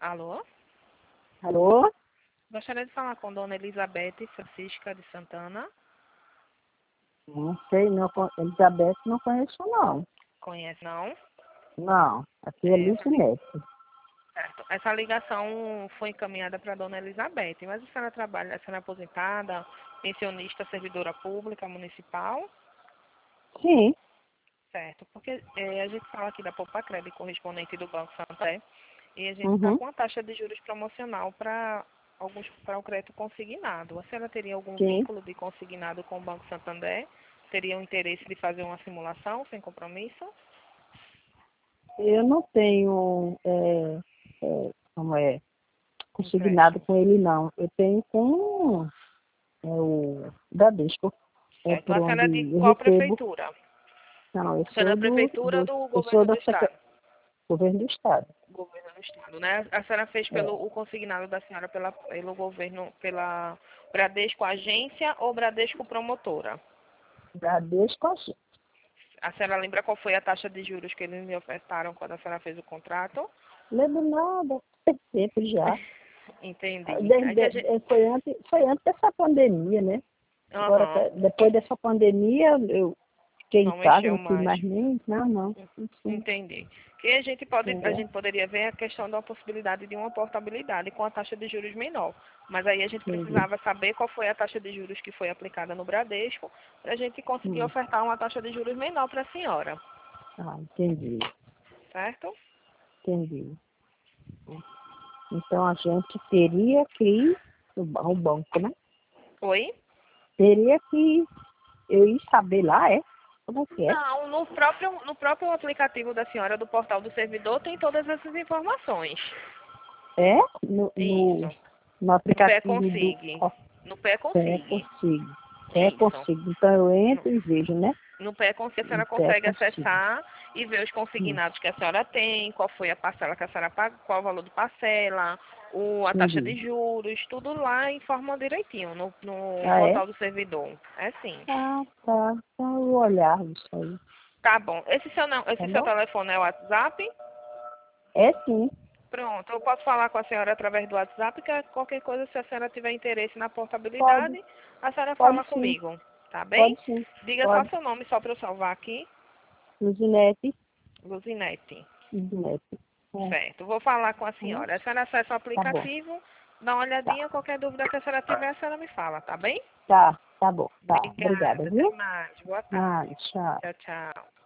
Alô? Alô? Gostaria de falar com Dona Elizabeth Francisca de Santana. Não sei, não, Elizabeth não conheço, não. Conhece, não? Não, aqui é Luzinete. Certo. Essa ligação foi encaminhada para Dona Elizabeth, mas a senhora trabalha, a senhora é aposentada, pensionista, servidora pública, municipal? Sim. Certo, porque a gente fala aqui da Poupa Crédito correspondente do Banco Santander e a gente está Uhum. com uma taxa de juros promocional para o crédito consignado. A senhora teria algum Sim. vínculo de consignado com o Banco Santander? Teria o interesse de fazer uma simulação sem compromisso? Eu não tenho, como é, consignado Empréstimo. com ele, não. Eu tenho com o Bradesco. É Certo. por A senhora é onde de eu qual recebo. prefeitura? Não, eu A senhora é sou da prefeitura ou do eu sou governo do da estado? governo do estado. Governo do estado, né? A senhora fez É, o consignado da senhora pelo governo, pela Bradesco Agência ou Bradesco Promotora? Bradesco, assim. A senhora lembra qual foi a taxa de juros que eles me ofertaram quando a senhora fez o contrato? Lembro nada, faz tempo já. Entendi. Aí que a gente... Foi antes dessa pandemia, né? Agora, Aham, depois dessa pandemia, eu fiquei em não casa, mexeu não fui mais. mais nem. Não. Sim, Entendi. Que a entendeu? gente poderia ver a questão da possibilidade de uma portabilidade com a taxa de juros menor. Mas aí a gente Entendi. precisava saber qual foi a taxa de juros que foi aplicada no Bradesco para a gente conseguir Hum. ofertar uma taxa de juros menor para a senhora, Ah, entendi. certo? Entendi. Então a gente teria que ir ao banco, né? Oi? Teria que eu ir saber lá, é? Como é que é? Não, no próprio aplicativo da senhora do portal do servidor tem todas essas informações. É? Isso. No No pé aplicativo do consigue. No pé Pé consigue. Consigo. Pé Isso. Consigo. Então eu No, entro e vejo, né? no pé consigo a No senhora Pé consegue Consigo. acessar e ver os Hum. consignados que a senhora tem, qual foi a parcela que a senhora pagou, qual o valor de parcela, a taxa de Entendi. juros, tudo lá informa direitinho no Ah, é? portal do servidor. É sim. Ah, tá. Então eu vou olhar isso aí. Tá bom. Tá Esse seu bom? telefone é o WhatsApp? É sim. Pronto, eu posso falar com a senhora através do WhatsApp, que qualquer coisa, se a senhora tiver interesse na Pode. portabilidade, a senhora Pode fala sim. comigo, tá bem? Pode sim. Diga só Pode. seu nome, só para eu salvar aqui. Luzinete. Luzinete. Luzinete. É. Certo, vou falar com a Hum. senhora. A senhora acessa o Tá bom. aplicativo, dá uma Tá. olhadinha, qualquer dúvida que a senhora tiver, a senhora me fala, tá bem? Tá. Tá bom. Tá. Obrigada, Obrigada, até viu? mais. Boa Ah, tarde. tchau. Tchau, tchau.